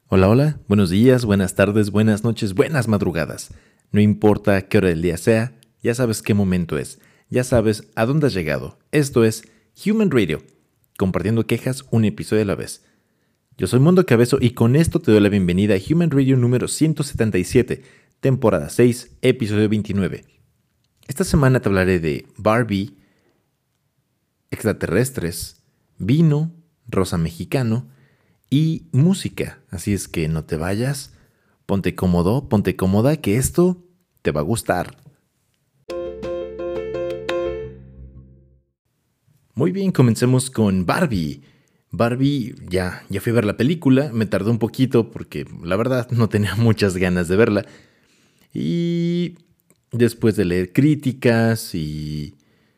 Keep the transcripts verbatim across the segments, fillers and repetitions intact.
Hola, hola, buenos días, buenas tardes, buenas noches, buenas madrugadas. No importa qué hora del día sea, ya sabes qué momento es, ya sabes a dónde has llegado. Esto es Human Radio, compartiendo quejas un episodio a la vez. Yo soy Mundo Cabezo y con esto te doy la bienvenida a Human Radio número ciento setenta y siete, temporada seis, episodio veintinueve. Esta semana te hablaré de Barbie, extraterrestres, vino, rosa mexicano y música. Así es que no te vayas, ponte cómodo, ponte cómoda, que esto te va a gustar. Muy bien, comencemos con Barbie. Barbie, ya, ya fui a ver la película, me tardé un poquito porque la verdad no tenía muchas ganas de verla. Y después de leer críticas y,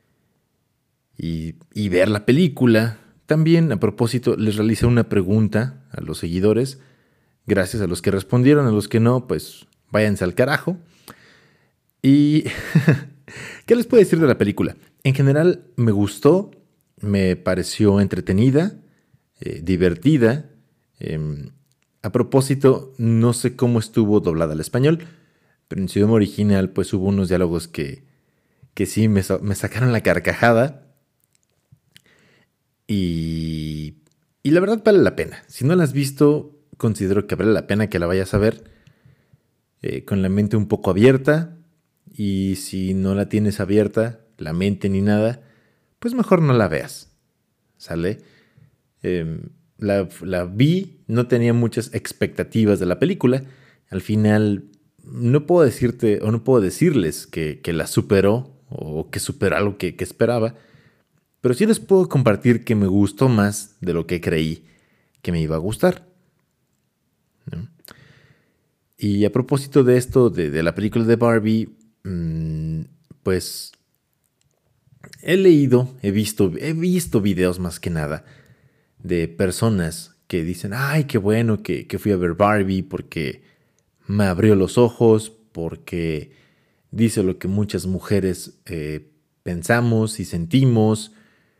y, y ver la película, también a propósito les realicé una pregunta a los seguidores. Gracias a los que respondieron, a los que no, pues váyanse al carajo. Y ¿qué les puedo decir de la película? En general me gustó, me pareció entretenida, eh, divertida. Eh, a propósito, no sé cómo estuvo doblada al español, pero en su idioma original pues hubo unos diálogos que, que sí me, me sacaron la carcajada. Y, y la verdad vale la pena. Si no la has visto, considero que vale la pena que la vayas a ver eh, con la mente un poco abierta. Y si no la tienes abierta, la mente ni nada, pues mejor no la veas. ¿Sale? Eh, la, la vi, no tenía muchas expectativas de la película. Al final, no puedo decirte o no puedo decirles que, que la superó o que superó algo que, que esperaba. Pero sí les puedo compartir que me gustó más de lo que creí que me iba a gustar, ¿no? Y a propósito de esto, de, de la película de Barbie, mmm, pues he leído, he visto, he visto videos más que nada de personas que dicen, ay, qué bueno que, que fui a ver Barbie porque me abrió los ojos, porque dice lo que muchas mujeres eh, pensamos y sentimos.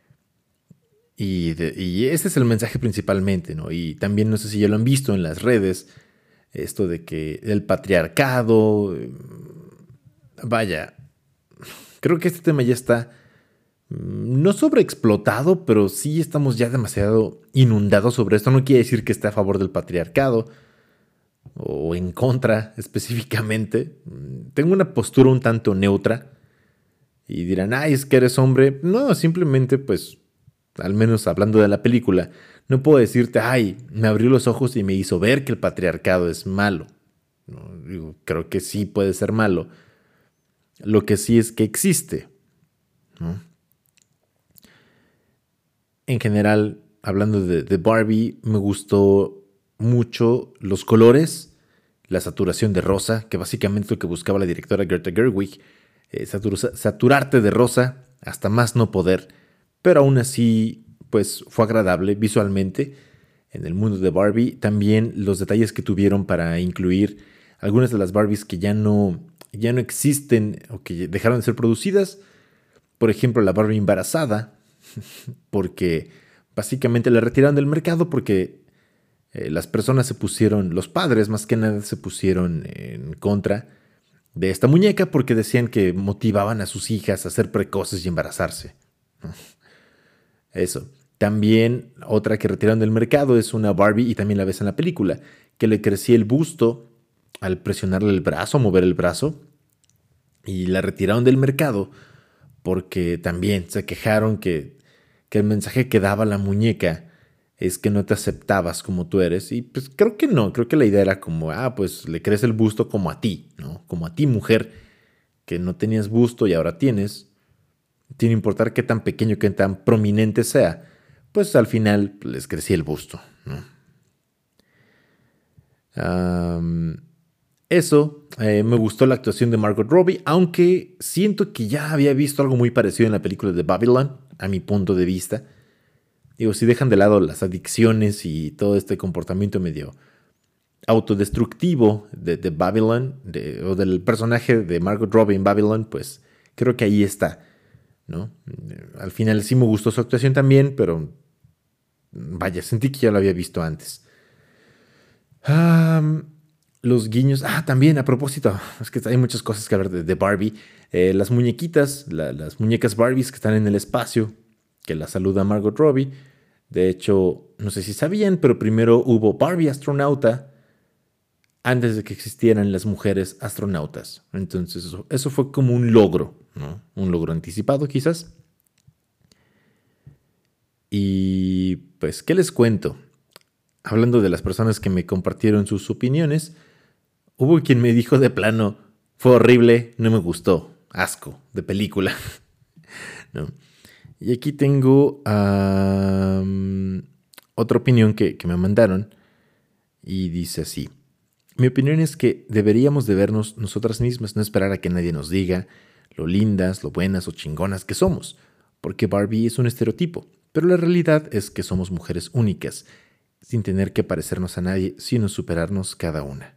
Y, de, y ese es el mensaje principalmente, ¿no? Y también no sé si ya lo han visto en las redes, esto de que el patriarcado, vaya, creo que este tema ya está no sobreexplotado, pero sí estamos ya demasiado inundados sobre esto. No quiere decir que esté a favor del patriarcado o en contra específicamente. Tengo una postura un tanto neutra y dirán, ay, es que eres hombre. No, simplemente pues, al menos hablando de la película, no puedo decirte, ay, me abrió los ojos y me hizo ver que el patriarcado es malo. No, digo, creo que sí puede ser malo. Lo que sí es que existe, ¿no? En general, hablando de, de Barbie, me gustó mucho los colores, la saturación de rosa, que básicamente es lo que buscaba la directora Greta Gerwig, eh, satur- saturarte de rosa hasta más no poder, pero aún así, pues fue agradable visualmente en el mundo de Barbie. También los detalles que tuvieron para incluir algunas de las Barbies que ya no, ya no existen o que dejaron de ser producidas. Por ejemplo, la Barbie embarazada, porque básicamente la retiraron del mercado porque eh, las personas se pusieron, los padres más que nada se pusieron en contra de esta muñeca porque decían que motivaban a sus hijas a ser precoces y embarazarse. Eso. También otra que retiraron del mercado es una Barbie, y también la ves en la película, que le crecía el busto al presionarle el brazo, mover el brazo, y la retiraron del mercado porque también se quejaron que, que el mensaje que daba la muñeca es que no te aceptabas como tú eres. Y pues creo que no, creo que la idea era como, ah, pues le crece el busto como a ti, ¿no? Como a ti, mujer, que no tenías busto y ahora tienes. Sin importar qué tan pequeño, qué tan prominente sea, pues al final les crecía el busto, ¿no? Um, Eso, eh, me gustó la actuación de Margot Robbie, aunque siento que ya había visto algo muy parecido en la película de Babylon, a mi punto de vista. Digo, si dejan de lado las adicciones y todo este comportamiento medio autodestructivo de, de Babylon, de, o del personaje de Margot Robbie en Babylon, pues creo que ahí está, ¿no? Al final sí me gustó su actuación también, pero vaya, sentí que ya lo había visto antes. Um, los guiños. Ah, también, a propósito, es que hay muchas cosas que hablar de, de Barbie. Eh, las muñequitas, la- las muñecas Barbies que están en el espacio, que la saluda Margot Robbie. De hecho, no sé si sabían, pero primero hubo Barbie astronauta antes de que existieran las mujeres astronautas. Entonces, eso, eso fue como un logro, ¿no? Un logro anticipado, quizás. Y pues, ¿qué les cuento? Hablando de las personas que me compartieron sus opiniones, hubo quien me dijo de plano, fue horrible, no me gustó, asco, de película. ¿No? Y aquí tengo um, otra opinión que, que me mandaron y dice así. Mi opinión es que deberíamos de vernos nosotras mismas, no esperar a que nadie nos diga lo lindas, lo buenas o chingonas que somos, porque Barbie es un estereotipo, pero la realidad es que somos mujeres únicas, sin tener que parecernos a nadie, sino superarnos cada una.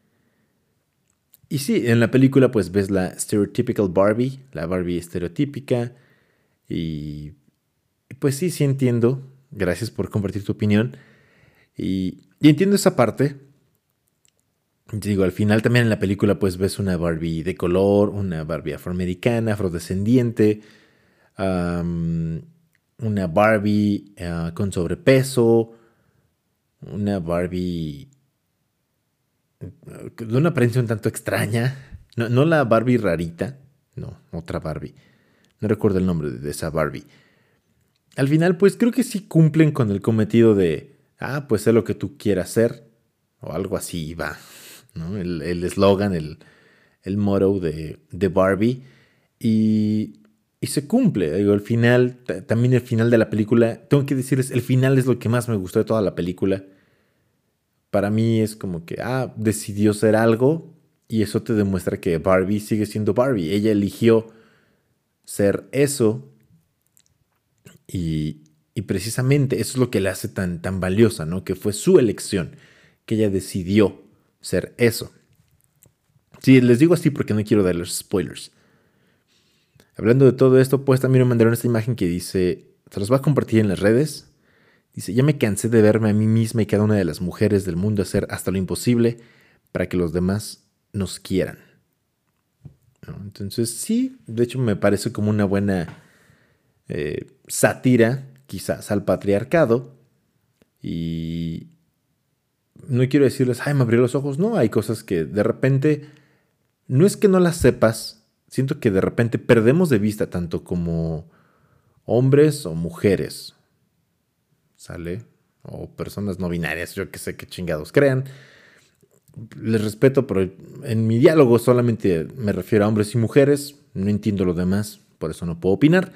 Y sí, en la película pues ves la stereotypical Barbie, la Barbie estereotípica, y pues sí, sí entiendo, gracias por compartir tu opinión, y, y entiendo esa parte. Digo, al final también en la película pues ves una Barbie de color, una Barbie afroamericana, afrodescendiente, um, una Barbie uh, con sobrepeso, una Barbie uh, de una apariencia un tanto extraña, no, no la Barbie rarita, no, otra Barbie, no recuerdo el nombre de esa Barbie. Al final pues creo que sí cumplen con el cometido de, ah, pues sé lo que tú quieras hacer, o algo así va, ¿no? El eslogan, el, el motto de, de Barbie. Y, y se cumple. Digo, el final, t- también el final de la película, tengo que decirles, el final es lo que más me gustó de toda la película. Para mí es como que, ah, decidió ser algo y eso te demuestra que Barbie sigue siendo Barbie. Ella eligió ser eso y, y precisamente eso es lo que la hace tan, tan valiosa, ¿no? Que fue su elección, que ella decidió ser eso. Sí, les digo así porque no quiero darles spoilers. Hablando de todo esto, pues también me mandaron esta imagen que dice, se los va a compartir en las redes. Dice, ya me cansé de verme a mí misma y cada una de las mujeres del mundo hacer hasta lo imposible para que los demás nos quieran. ¿No? Entonces sí, de hecho me parece como una buena eh, sátira, quizás, al patriarcado. Y no quiero decirles, ay, me abrió los ojos. No, hay cosas que de repente, no es que no las sepas, siento que de repente perdemos de vista tanto como hombres o mujeres, ¿sale? O personas no binarias, yo que sé qué chingados crean. Les respeto, pero en mi diálogo solamente me refiero a hombres y mujeres, no entiendo lo demás, por eso no puedo opinar.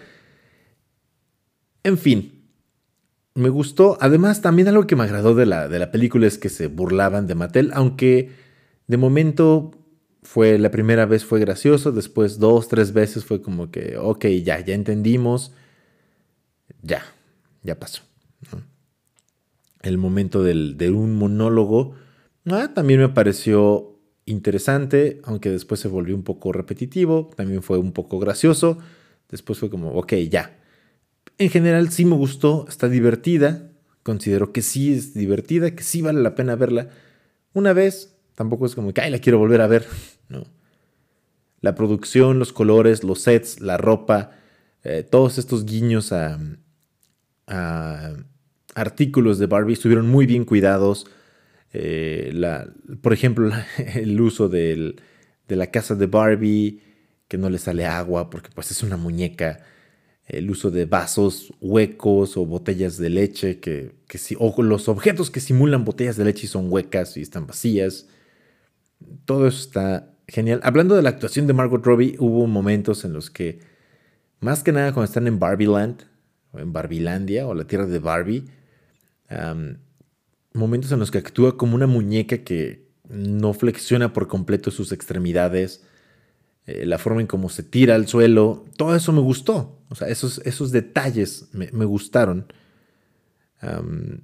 En fin, me gustó. Además, también algo que me agradó de la, de la película es que se burlaban de Mattel, aunque de momento fue la primera vez fue gracioso, después dos, tres veces fue como que, ok, ya, ya entendimos, ya, ya pasó, ¿no? El momento del, de un monólogo ah, también me pareció interesante, aunque después se volvió un poco repetitivo, también fue un poco gracioso, después fue como, ok, ya. En general sí me gustó, está divertida, considero que sí es divertida, que sí vale la pena verla una vez, tampoco es como que, ay, la quiero volver a ver, no. La producción, los colores, los sets, la ropa, eh, todos estos guiños a, a artículos de Barbie estuvieron muy bien cuidados. Eh, la, por ejemplo, la, el uso del, de la casa de Barbie, que no le sale agua porque pues es una muñeca. El uso de vasos huecos o botellas de leche, que, que si, o los objetos que simulan botellas de leche y son huecas y están vacías. Todo eso está genial. Hablando de la actuación de Margot Robbie, hubo momentos en los que, más que nada cuando están en Barbieland, o en Barbielandia, o la tierra de Barbie, um, momentos en los que actúa como una muñeca que no flexiona por completo sus extremidades, eh, la forma en cómo se tira al suelo, todo eso me gustó. O sea, esos, esos detalles me, me gustaron. Um,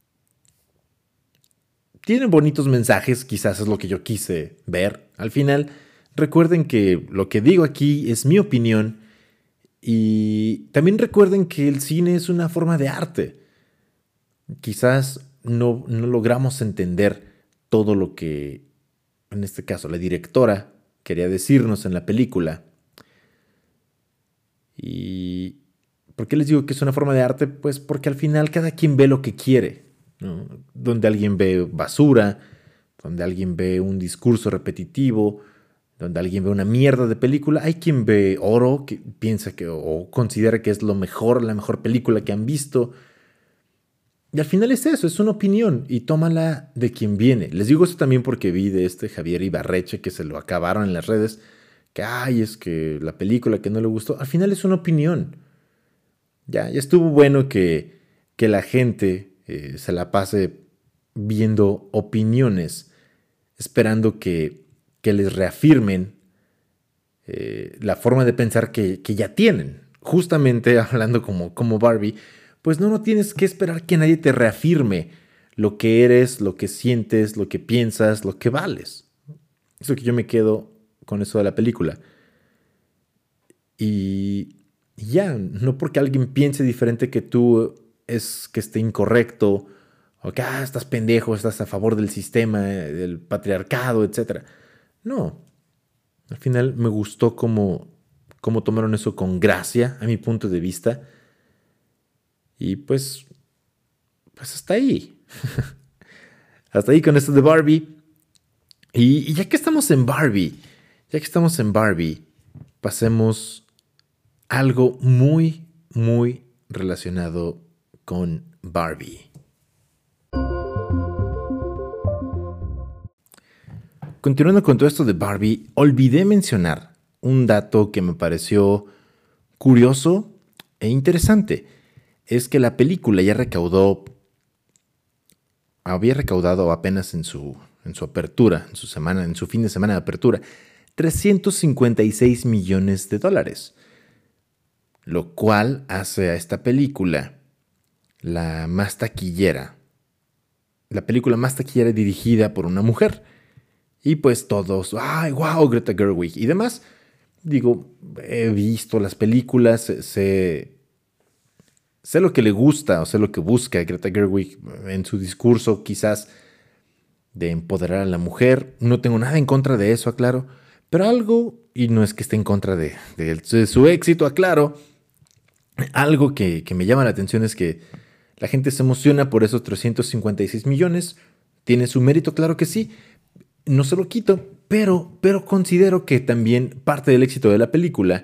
tienen bonitos mensajes, quizás es lo que yo quise ver. Al final, recuerden que lo que digo aquí es mi opinión y también recuerden que el cine es una forma de arte. Quizás no, no logramos entender todo lo que, en este caso, la directora quería decirnos en la película. ¿Y por qué les digo que es una forma de arte? Pues porque al final cada quien ve lo que quiere, ¿no? Donde alguien ve basura, donde alguien ve un discurso repetitivo, donde alguien ve una mierda de película, hay quien ve oro, que piensa que o considera que es lo mejor, la mejor película que han visto. Y al final es eso, es una opinión y tómala de quien viene. Les digo esto también porque vi de este Javier Ibarreche que se lo acabaron en las redes, que ay, es que la película que no le gustó, al final es una opinión. Ya, ya estuvo bueno que, que la gente eh, se la pase viendo opiniones, esperando que, que les reafirmen eh, la forma de pensar que, que ya tienen. Justamente hablando como, como Barbie, pues no, no tienes que esperar que nadie te reafirme lo que eres, lo que sientes, lo que piensas, lo que vales. Eso que yo me quedo con eso de la película. Y ya, no porque alguien piense diferente que tú es que esté incorrecto, o que ah, estás pendejo, estás a favor del sistema, del patriarcado, etcétera. No, al final me gustó cómo, cómo tomaron eso con gracia, a mi punto de vista. Y pues, pues hasta ahí. Hasta ahí con esto de Barbie. Y, y ya que estamos en Barbie, ya que estamos en Barbie, pasemos a algo muy, muy relacionado con Barbie. Continuando con todo esto de Barbie, olvidé mencionar un dato que me pareció curioso e interesante. Es que la película ya recaudó, había recaudado apenas en su, en su apertura, en su semana, en su fin de semana de apertura, trescientos cincuenta y seis millones de dólares. Lo cual hace a esta película la más taquillera. La película más taquillera dirigida por una mujer. Y pues todos, ¡ay, wow, Greta Gerwig! Y demás. Digo, he visto las películas, sé, sé lo que le gusta o sé lo que busca Greta Gerwig en su discurso, quizás de empoderar a la mujer. No tengo nada en contra de eso, aclaro. Pero algo, y no es que esté en contra de, de, de su éxito, aclaro, algo que, que me llama la atención es que la gente se emociona por esos trescientos cincuenta y seis millones. Tiene su mérito, claro que sí. No se lo quito, pero, pero considero que también parte del éxito de la película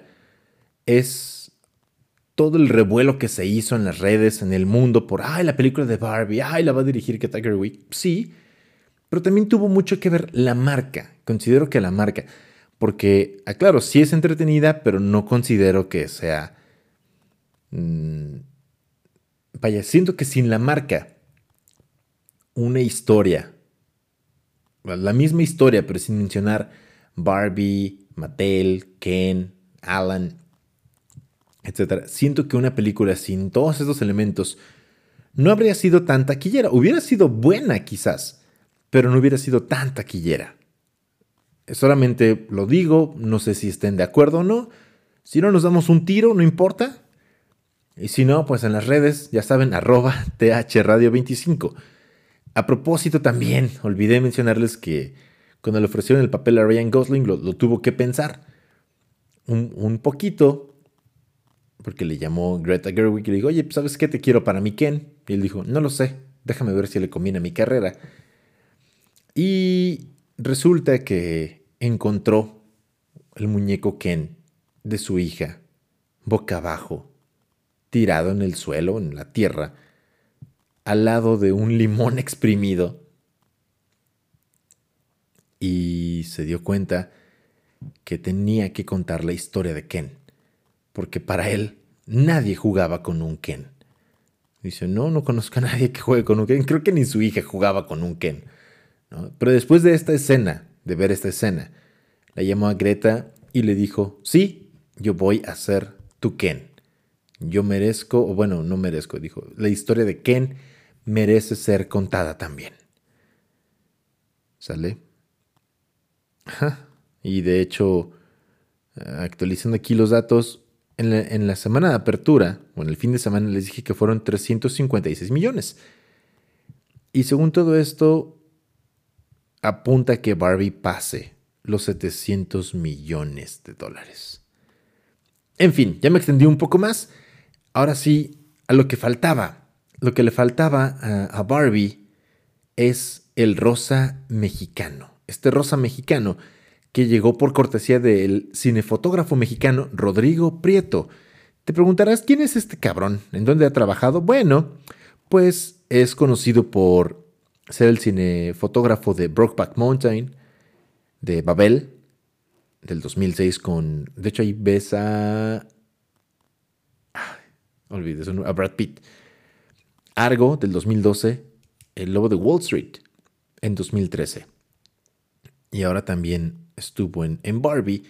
es todo el revuelo que se hizo en las redes, en el mundo, por, ay, la película de Barbie, ay, la va a dirigir Greta Gerwig. Sí, pero también tuvo mucho que ver la marca. Considero que la marca, porque, aclaro, sí es entretenida, pero no considero que sea... Mmm, vaya, siento que sin la marca, una historia, la misma historia, pero sin mencionar Barbie, Mattel, Ken, Alan, etcétera. Siento que una película sin todos estos elementos no habría sido tan taquillera. Hubiera sido buena quizás, pero no hubiera sido tan taquillera. Solamente lo digo, no sé si estén de acuerdo o no. Si no nos damos un tiro, no importa. Y si no, pues en las redes, ya saben, arroba T H Radio veinticinco. A propósito también, olvidé mencionarles que cuando le ofrecieron el papel a Ryan Gosling, lo, lo tuvo que pensar un, un poquito, porque le llamó Greta Gerwig y le dijo, oye, ¿sabes qué te quiero para mi Ken? Y él dijo, no lo sé, déjame ver si le conviene a mi carrera. Y resulta que encontró el muñeco Ken de su hija, boca abajo, tirado en el suelo, en la tierra, al lado de un limón exprimido. Y se dio cuenta que tenía que contar la historia de Ken, porque para él nadie jugaba con un Ken. Dice, no, no conozco a nadie que juegue con un Ken. Creo que ni su hija jugaba con un Ken, ¿no? Pero después de esta escena, de ver esta escena, la llamó a Greta y le dijo, sí, yo voy a ser tu Ken. Yo merezco, o bueno, no merezco, dijo, la historia de Ken merece ser contada también. ¿Sale? Ajá. Y de hecho, actualizando aquí los datos, en la, en la semana de apertura, o en el fin de semana, les dije que fueron trescientos cincuenta y seis millones. Y según todo esto, apunta que Barbie pase los setecientos millones de dólares. En fin, ya me extendí un poco más. Ahora sí, a lo que faltaba. Lo que le faltaba a, a Barbie es el rosa mexicano. Este rosa mexicano que llegó por cortesía del cinefotógrafo mexicano Rodrigo Prieto. Te preguntarás, ¿quién es este cabrón? ¿En dónde ha trabajado? Bueno, pues es conocido por ser el cinefotógrafo de Brokeback Mountain, de Babel, del dos mil seis con... De hecho, ahí ves a... Olvides, a Brad Pitt. Argo, del dos mil doce. El Lobo de Wall Street, en dos mil trece. Y ahora también estuvo en, en Barbie.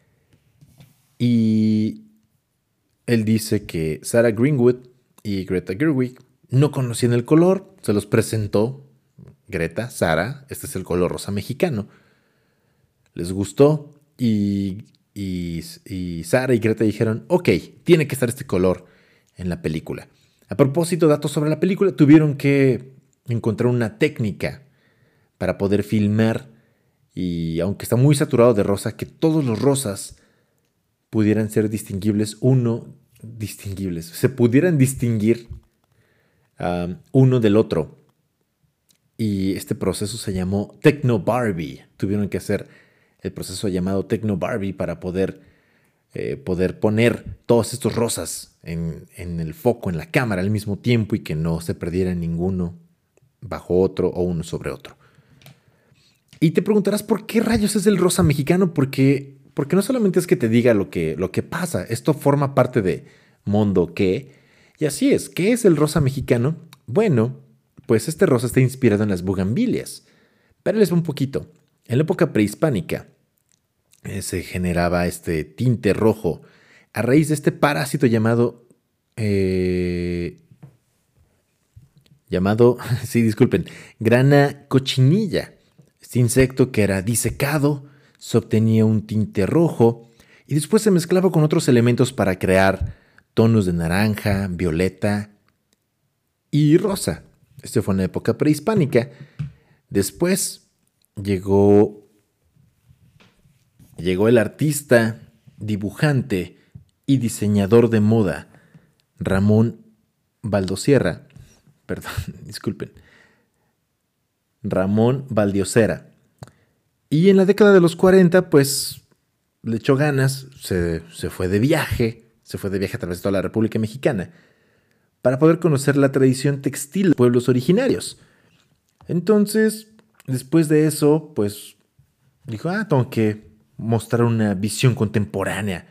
Y él dice que Sarah Greenwood y Greta Gerwig no conocían el color. Se los presentó Greta, Sarah. Este es el color rosa mexicano. Les gustó. Y, y, y Sarah y Greta dijeron, ok, tiene que estar este color en la película. A propósito, datos sobre la película, tuvieron que encontrar una técnica para poder filmar, y aunque está muy saturado de rosa, que todos los rosas pudieran ser distinguibles, uno, distinguibles, se pudieran distinguir um, uno del otro. Y este proceso se llamó Techno Barbie. Tuvieron que hacer el proceso llamado Techno Barbie para poder, eh, poder poner todos estos rosas en, en el foco, en la cámara al mismo tiempo, y que no se perdiera ninguno bajo otro o uno sobre otro. Y te preguntarás, ¿por qué rayos es el rosa mexicano? Porque, porque no solamente es que te diga lo que, lo que pasa, esto forma parte de Mundo ¿Qué? Y así es, ¿qué es el rosa mexicano? Bueno, pues este rosa está inspirado en las bugambilias. Pero les va un poquito. En la época prehispánica eh, se generaba este tinte rojo a raíz de este parásito llamado... Eh, llamado, sí, disculpen, grana cochinilla. Este insecto que era disecado, se obtenía un tinte rojo y después se mezclaba con otros elementos para crear tonos de naranja, violeta y rosa. Esto fue en la época prehispánica. Después llegó, llegó el artista, dibujante y diseñador de moda, Ramón Valdosierra. Perdón, disculpen. Ramón Valdiosera. Y en la década de los cuarenta, pues, le echó ganas, se, se fue de viaje, se fue de viaje a través de toda la República Mexicana, para poder conocer la tradición textil de pueblos originarios. Entonces, después de eso, pues, dijo, ah, tengo que mostrar una visión contemporánea,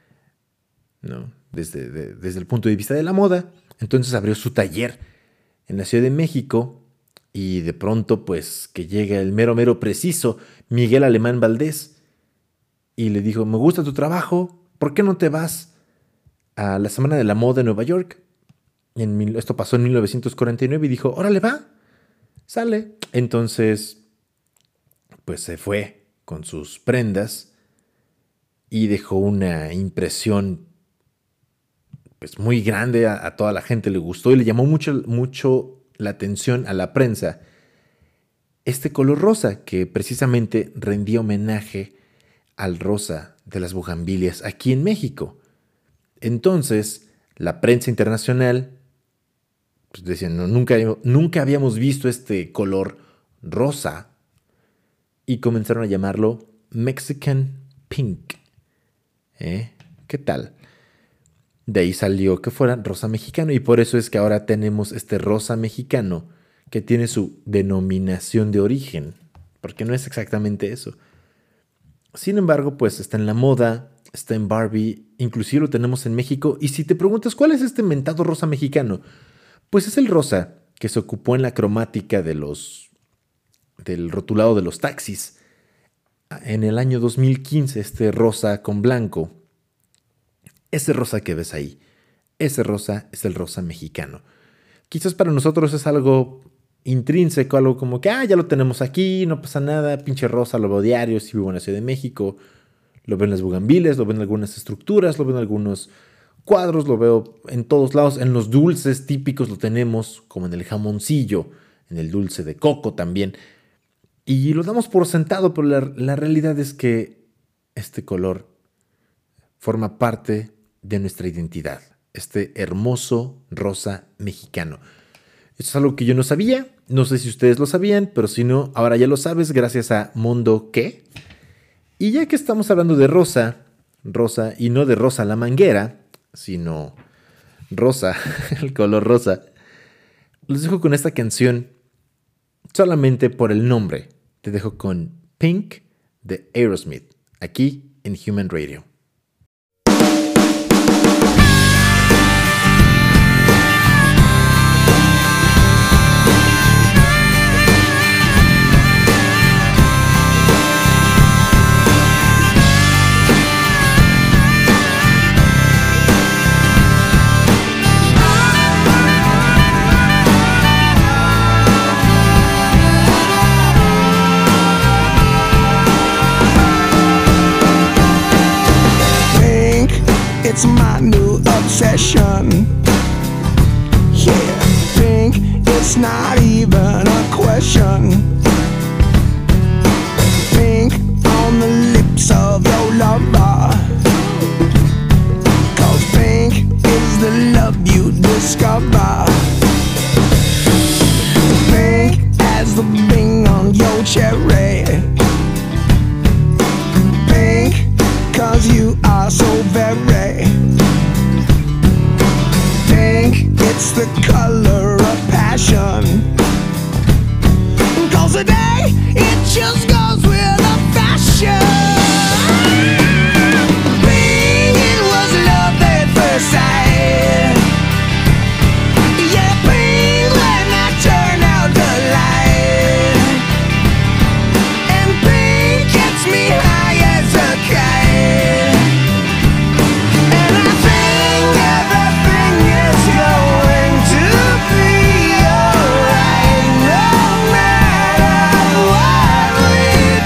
¿no? Desde, de, desde el punto de vista de la moda. Entonces abrió su taller en la Ciudad de México, y de pronto, pues, que llega el mero mero preciso, Miguel Alemán Valdés, y le dijo, me gusta tu trabajo, ¿por qué no te vas a la Semana de la Moda en Nueva York? En, esto pasó en mil novecientos cuarenta y nueve, y dijo, órale, va, sale. Entonces, pues se fue con sus prendas y dejó una impresión, pues, muy grande. A, a toda la gente le gustó y le llamó mucho, mucho la atención a la prensa este color rosa, que precisamente rendía homenaje al rosa de las bugambilias aquí en México. Entonces, la prensa internacional, pues, decían, no, nunca, nunca habíamos visto este color rosa, y comenzaron a llamarlo Mexican Pink. ¿Eh? ¿Qué tal? De ahí salió que fuera rosa mexicano, y por eso es que ahora tenemos este rosa mexicano que tiene su denominación de origen, porque no es exactamente eso. Sin embargo, pues está en la moda, está en Barbie, inclusive lo tenemos en México. Y si te preguntas cuál es este mentado rosa mexicano, pues es el rosa que se ocupó en la cromática de los, del rotulado de los taxis en el año dos mil quince, este rosa con blanco. Ese rosa que ves ahí, ese rosa es el rosa mexicano. Quizás para nosotros es algo intrínseco, algo como que, ah, ya lo tenemos aquí, no pasa nada, pinche rosa, lo veo diario, si vivo en la Ciudad de México, lo veo en las bugambiles, lo veo en algunas estructuras, lo veo en algunos cuadros, lo veo en todos lados, en los dulces típicos lo tenemos, como en el jamoncillo, en el dulce de coco también. Y lo damos por sentado, pero la, la realidad es que este color forma parte de nuestra identidad. Este hermoso rosa mexicano. Esto es algo que yo no sabía. No sé si ustedes lo sabían, pero si no, ahora ya lo sabes gracias a Mundo ¿Qué? Y ya que estamos hablando de rosa, rosa, y no de rosa la manguera, sino rosa, el color rosa, los dejo con esta canción solamente por el nombre. Te dejo con Pink de Aerosmith, aquí en Human Radio. It's my new obsession. Yeah, pink, it's not even a question. Pink on the lips of your lover. Cause pink is the love you discover. Pink as the bing on your cherry. Pink, cause you are so very pink, it's the color of passion. Cause today, it just goes with the fashion. Pink, it was love at first sight. Yeah, pink when I turn out the light. And pink gets me high as a kite. And I think everything is going to be alright, no matter what we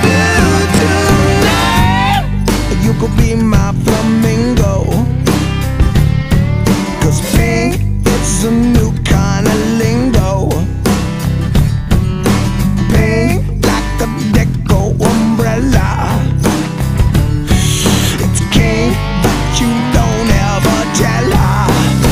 do tonight. You could be my flamingo. Cause pink, it's a new kind of lingo. Pink, like a deco umbrella. It's king, but you don't ever tell her.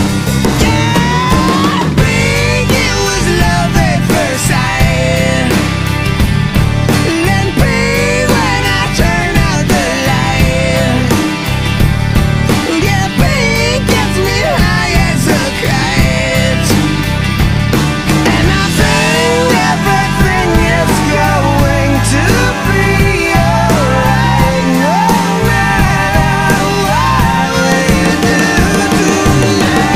Yeah, pink, it was love at first sight. Then pink when I turn out the light. Yeah, pink gets me high as a kite. And I think everything is going to be alright, no matter what we do tonight.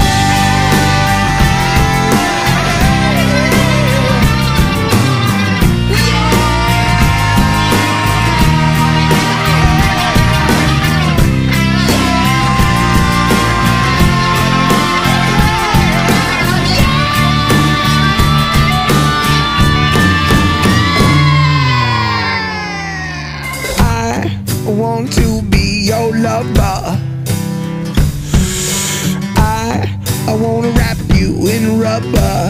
I want to be your lover. I I wanna wrap you in rubber,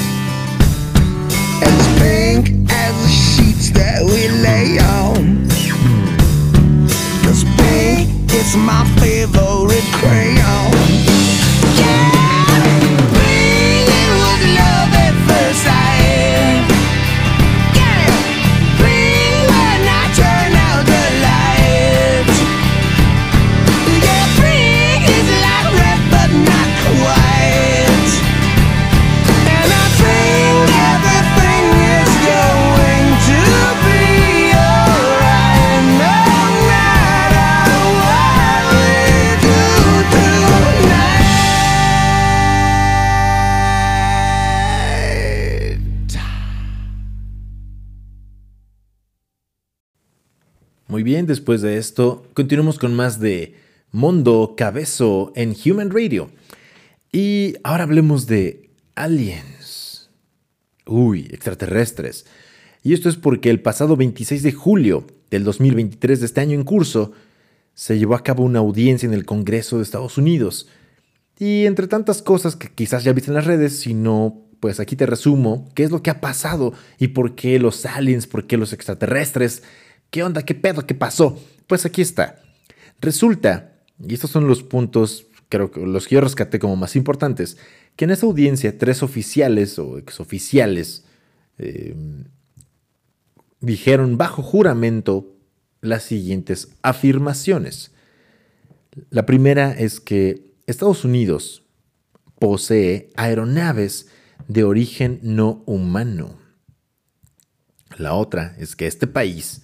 as pink as the sheets that we lay on. Cause pink, it's my favorite crayon. Yeah, pink, it was love at first sight. Yeah, pink when I turn out the light. Yeah, pink is like red but not quite. And I think everything is going to be alright, no matter what we do tonight. Muy bien, después de esto, continuamos con más de Mundo Cabezo en Human Radio. Y ahora hablemos de aliens. Uy, extraterrestres. Y esto es porque el pasado veintiséis de julio del dos mil veintitrés de este año en curso, se llevó a cabo una audiencia en el Congreso de Estados Unidos. Y entre tantas cosas que quizás ya viste en las redes, si no, pues aquí te resumo qué es lo que ha pasado y por qué los aliens, por qué los extraterrestres, qué onda, qué pedo, qué pasó. Pues aquí está. Resulta, y estos son los puntos, creo que los que yo rescaté como más importantes, que en esa audiencia tres oficiales o exoficiales eh, dijeron bajo juramento las siguientes afirmaciones. La primera es que Estados Unidos posee aeronaves de origen no humano. La otra es que este país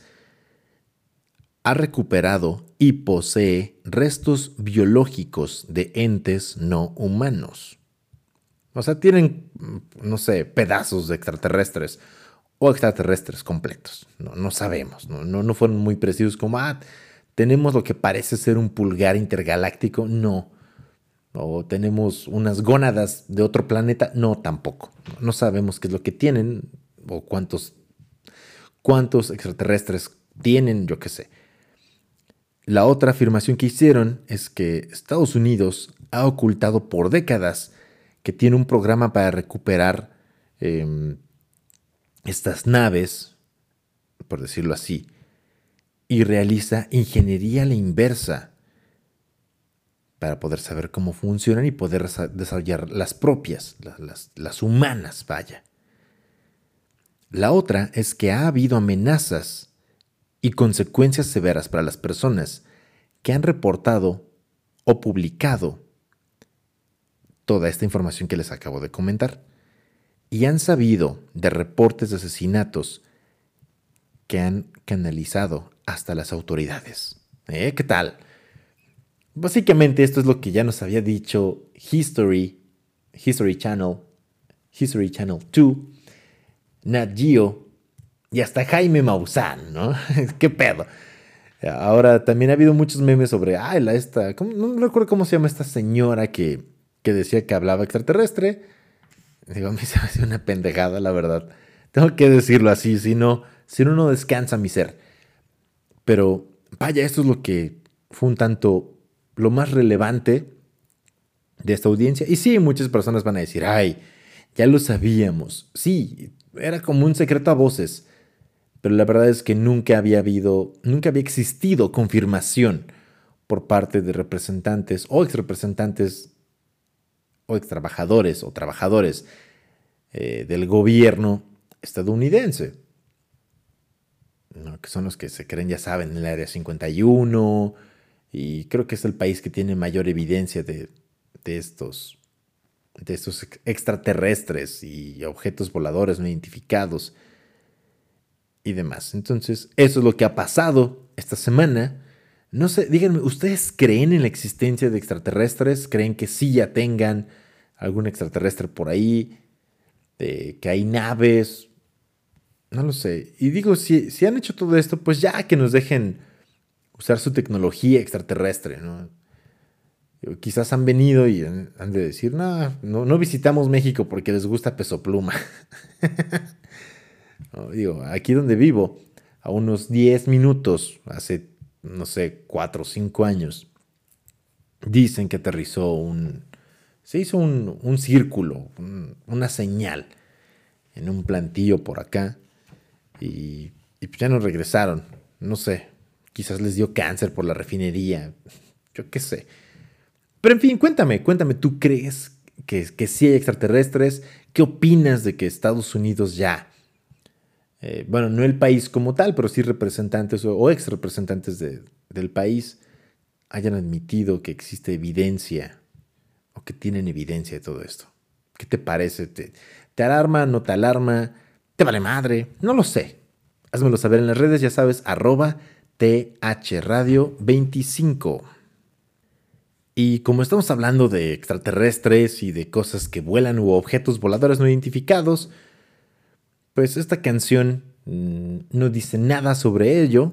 ha recuperado y posee restos biológicos de entes no humanos. O sea, tienen, no sé, pedazos de extraterrestres o extraterrestres completos. No, no sabemos, no, no, no fueron muy precisos como, ah, tenemos lo que parece ser un pulgar intergaláctico. No. O tenemos unas gónadas de otro planeta. No, tampoco. No sabemos qué es lo que tienen o cuántos, cuántos extraterrestres tienen, yo qué sé. La otra afirmación que hicieron es que Estados Unidos ha ocultado por décadas que tiene un programa para recuperar eh, estas naves, por decirlo así, y realiza ingeniería a la inversa para poder saber cómo funcionan y poder desarrollar las propias, las, las, las humanas, vaya. La otra es que ha habido amenazas y consecuencias severas para las personas que han reportado o publicado toda esta información que les acabo de comentar y han sabido de reportes de asesinatos que han canalizado hasta las autoridades. ¿Eh? ¿Qué tal? Básicamente esto es lo que ya nos había dicho History, History Channel, History Channel dos, Nat Geo y hasta Jaime Maussan, ¿no? ¿Qué pedo? Ahora también ha habido muchos memes sobre, ah, la esta, ¿cómo? No recuerdo cómo se llama esta señora que, que decía que hablaba extraterrestre. Digo, a mí se me hace una pendejada, la verdad. Tengo que decirlo así, si no, si no, no descansa mi ser. Pero vaya, esto es lo que fue un tanto lo más relevante de esta audiencia. Y sí, muchas personas van a decir, ay, ya lo sabíamos. Sí, era como un secreto a voces. Pero la verdad es que nunca había habido, nunca había existido confirmación por parte de representantes o exrepresentantes o extrabajadores o trabajadores eh, del gobierno estadounidense, ¿no? Que son los que se creen, ya saben, en el Área cincuenta y uno, y creo que es el país que tiene mayor evidencia de, de estos, de estos extraterrestres y objetos voladores no identificados y demás. Entonces, eso es lo que ha pasado esta semana. No sé, díganme, ¿ustedes creen en la existencia de extraterrestres? ¿Creen que sí ya tengan algún extraterrestre por ahí? Eh, ¿que hay naves? No lo sé. Y digo, si, si han hecho todo esto, pues ya que nos dejen usar su tecnología extraterrestre, ¿no? Quizás han venido y han, han de decir, no, no, no visitamos México porque les gusta Peso Pluma. No, digo, aquí donde vivo, a unos diez minutos, hace, no sé, cuatro o cinco años, dicen que aterrizó un... Se hizo un, un círculo, un, una señal en un plantío por acá y, y ya no regresaron. No sé, quizás les dio cáncer por la refinería, yo qué sé. Pero en fin, cuéntame, cuéntame, ¿tú crees que, que sí hay extraterrestres? ¿Qué opinas de que Estados Unidos ya... Eh, bueno, no el país como tal, pero sí representantes o, o ex representantes de, del país hayan admitido que existe evidencia o que tienen evidencia de todo esto? ¿Qué te parece? ¿Te, te alarma? ¿No te alarma? ¿Te vale madre? No lo sé. Házmelo saber en las redes, ya sabes, arroba T H Radio veinticinco. Y como estamos hablando de extraterrestres y de cosas que vuelan u objetos voladores no identificados, pues esta canción mmm, no dice nada sobre ello,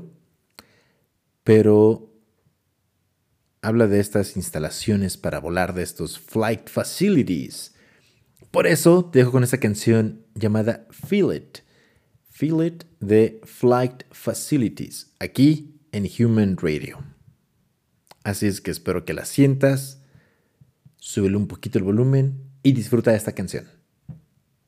pero habla de estas instalaciones para volar, de estos flight facilities. Por eso te dejo con esa canción llamada Feel It. Feel It de Flight Facilities, aquí en Human Radio. Así es que espero que la sientas, súbele un poquito el volumen y disfruta de esta canción.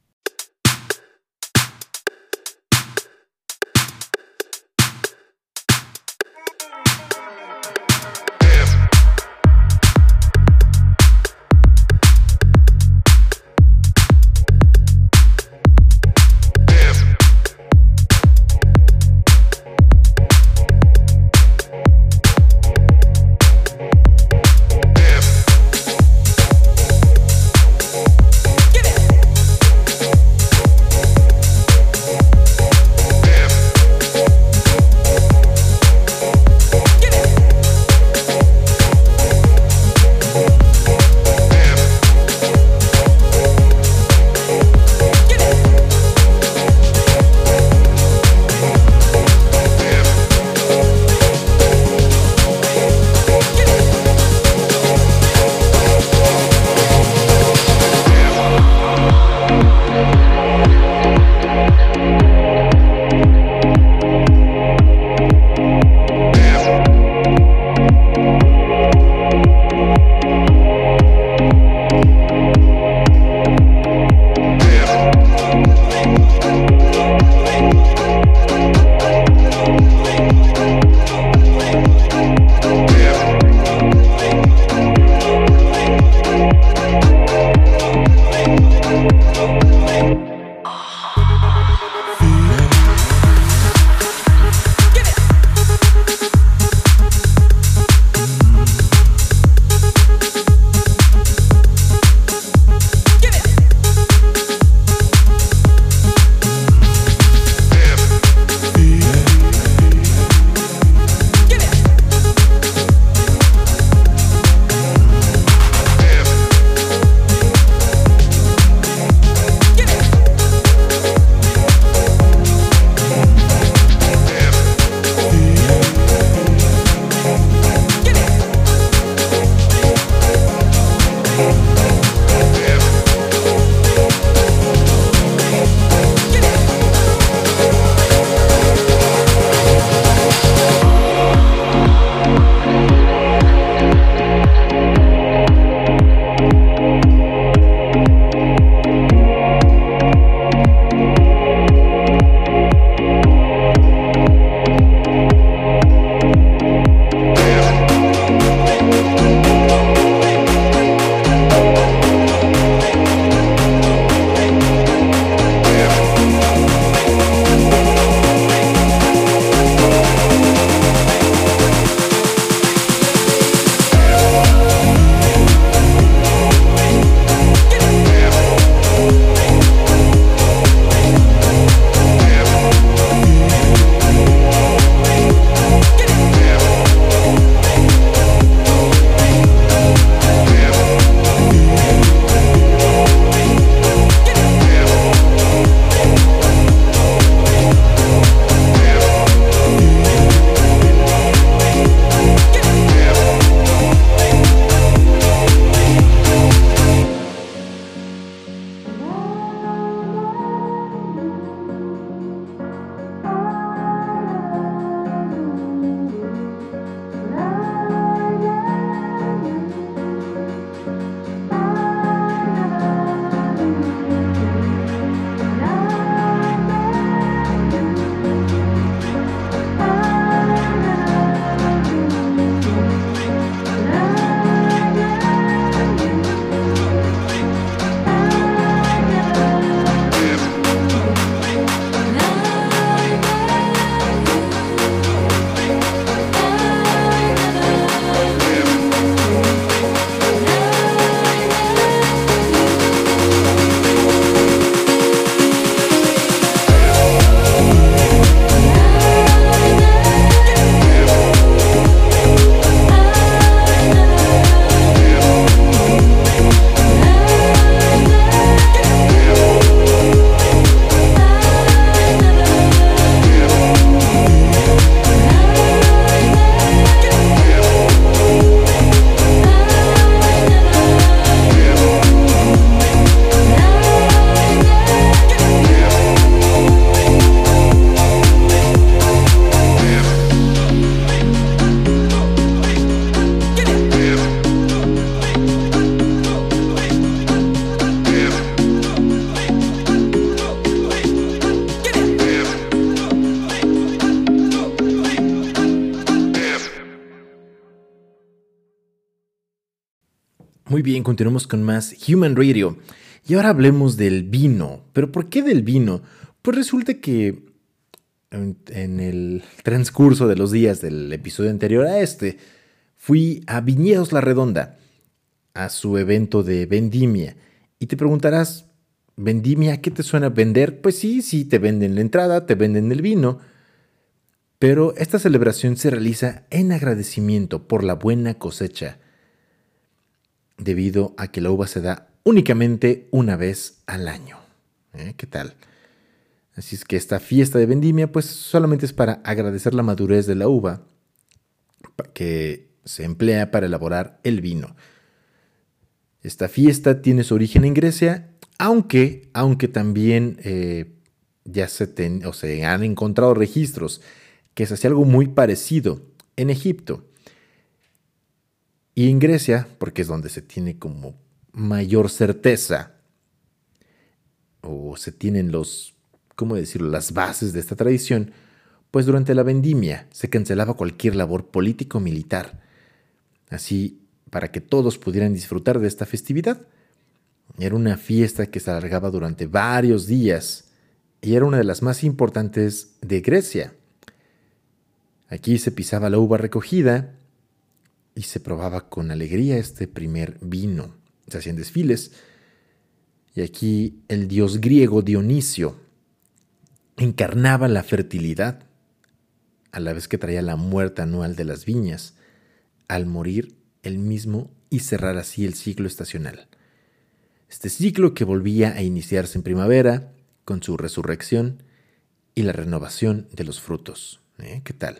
Muy bien, continuamos con más Human Radio. Y ahora hablemos del vino. ¿Pero por qué del vino? Pues resulta que en, en el transcurso de los días del episodio anterior a este, fui a Viñedos La Redonda, a su evento de vendimia. Y te preguntarás, ¿vendimia qué te suena vender? Pues sí, sí, te venden la entrada, te venden el vino. Pero esta celebración se realiza en agradecimiento por la buena cosecha, debido a que la uva se da únicamente una vez al año. ¿Eh? ¿Qué tal? Así es que esta fiesta de vendimia pues solamente es para agradecer la madurez de la uva que se emplea para elaborar el vino. Esta fiesta tiene su origen en Grecia, aunque, aunque también eh, ya se, ten, o se han encontrado registros que se hacía algo muy parecido en Egipto. Y en Grecia, porque es donde se tiene como mayor certeza, o se tienen los, ¿cómo decirlo?, las bases de esta tradición, pues durante la vendimia se cancelaba cualquier labor político-militar. Así, para que todos pudieran disfrutar de esta festividad. Era una fiesta que se alargaba durante varios días y era una de las más importantes de Grecia. Aquí se pisaba la uva recogida y se probaba con alegría este primer vino. Se hacían desfiles y aquí el dios griego Dionisio encarnaba la fertilidad, a la vez que traía la muerte anual de las viñas, al morir él mismo y cerrar así el ciclo estacional. Este ciclo que volvía a iniciarse en primavera con su resurrección y la renovación de los frutos. ¿Eh? ¿Qué tal?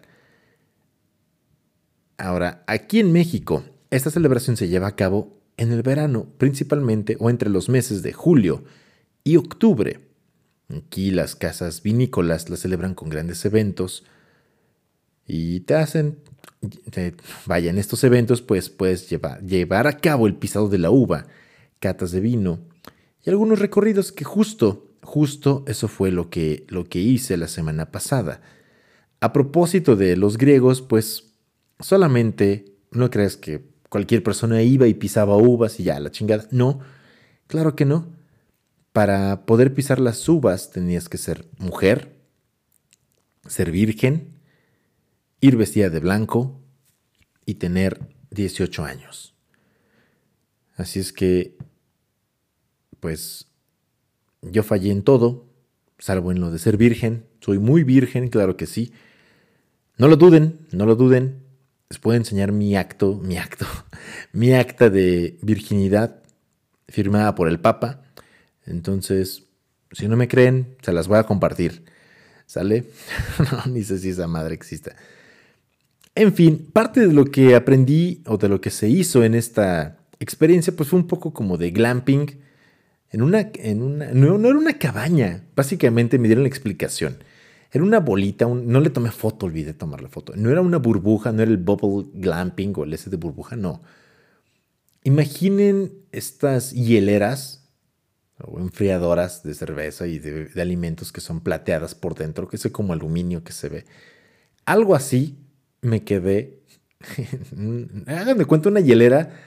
Ahora, aquí en México, esta celebración se lleva a cabo en el verano, principalmente o entre los meses de julio y octubre. Aquí las casas vinícolas la celebran con grandes eventos y te hacen, te, vaya, en estos eventos pues puedes llevar, llevar a cabo el pisado de la uva, catas de vino y algunos recorridos que justo, justo eso fue lo que, lo que hice la semana pasada. A propósito de los griegos, pues solamente, no creas que cualquier persona iba y pisaba uvas y ya, la chingada. No, claro que no. Para poder pisar las uvas tenías que ser mujer, ser virgen, ir vestida de blanco y tener dieciocho años. Así es que, pues, yo fallé en todo, salvo en lo de ser virgen. Soy muy virgen, claro que sí. No lo duden, no lo duden. Les puedo enseñar mi acto, mi acto, mi acta de virginidad firmada por el Papa. Entonces, si no me creen, se las voy a compartir. ¿Sale? No, ni sé si esa madre exista. En fin, parte de lo que aprendí o de lo que se hizo en esta experiencia, pues fue un poco como de glamping. En una, en una, no, no era una cabaña. Básicamente me dieron la explicación. Era una bolita, un, no le tomé foto, olvidé tomar la foto. No era una burbuja, no era el bubble glamping o el ese de burbuja, no. Imaginen estas hieleras o enfriadoras de cerveza y de, de alimentos que son plateadas por dentro, que es como aluminio que se ve. Algo así me quedé. Hagan de cuenta una hielera